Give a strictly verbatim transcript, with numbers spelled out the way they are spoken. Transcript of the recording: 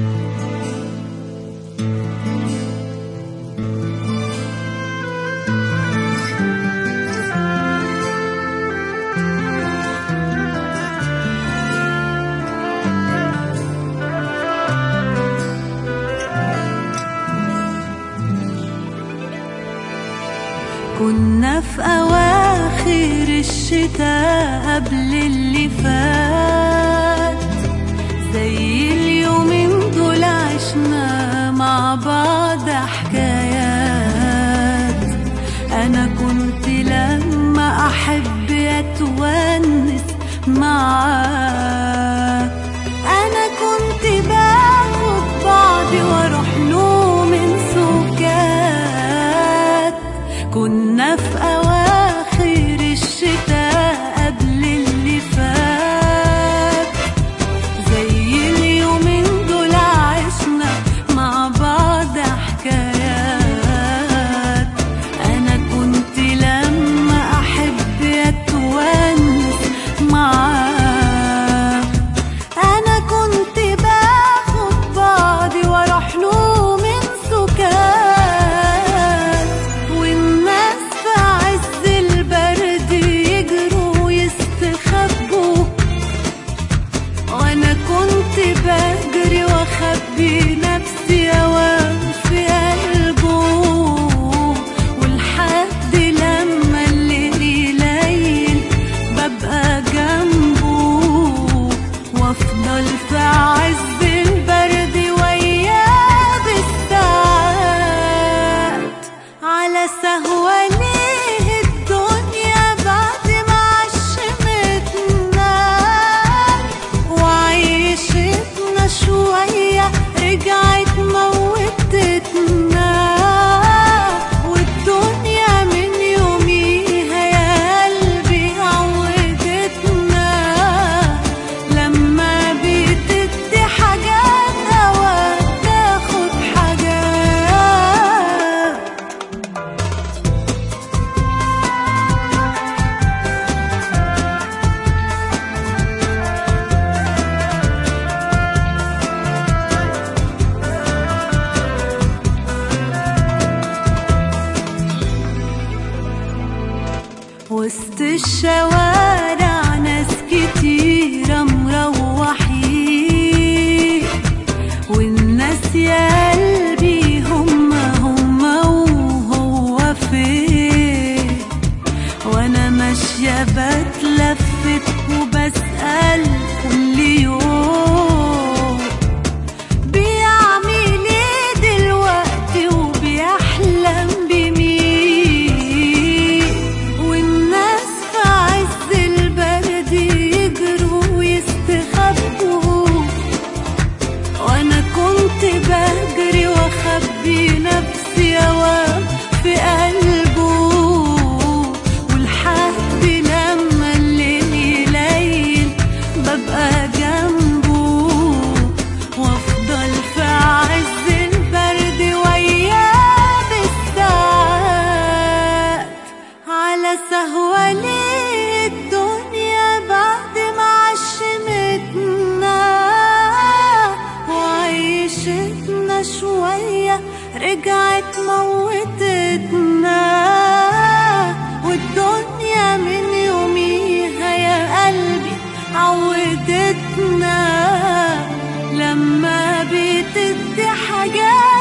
كنا في أواخر الشتاء قبل اللي فات، زي اليومين دول عشنا مع بعض حكايات. أنا كنت لما أحب أتونس معاك، أنا كنت باخد بعضي وأروح له من سكات. كنا في أواخر الشتاء قبل اللي فات، زي اليومين دول عشنا مع بعض حكايات. أنا كنت لما أحب أتونس معاك، أنا كنت باخد بعضي وأروح له من سكات. والناس في عز البرد يجروا يستخبوا، وأنا كنت بجري وأخبي نفسي أوام في قلبه. ولحد لما الليل يليل ببقى جنبه، وأفضل في عز البرد وياه بالساعات. على سهوة ليه الدنيا بعد ما عشمتنا وعيشتنا شوية رجعت موتتنا. والدنيا من يوميها يا قلبي عودتنا، لما بتدي حاجات أوقات تاخد حاجات. وسط الشوارع ناس كتيرة مروحين، والناس يا قلبي هما هما وهو فين. وانا ماشية بتلفت وبسأل كل يوم بيعمل ايه دلوقتي وبيحلم بمين. والناس في عز البرد يجروا يستخبوا، وانا كنت بجري واخبي نفسي اوام في قلبه. ولحد لما الليل يليل ببقى جنبه، وافضل في عز البرد وياه بالساعات. على سهوة ليه الدنيا بعد ما عشمتنا وعيشتنا شوية رجعت موتتنا. والدنيا من يوميها يا قلبي عودتنا، لما بتدي حاجات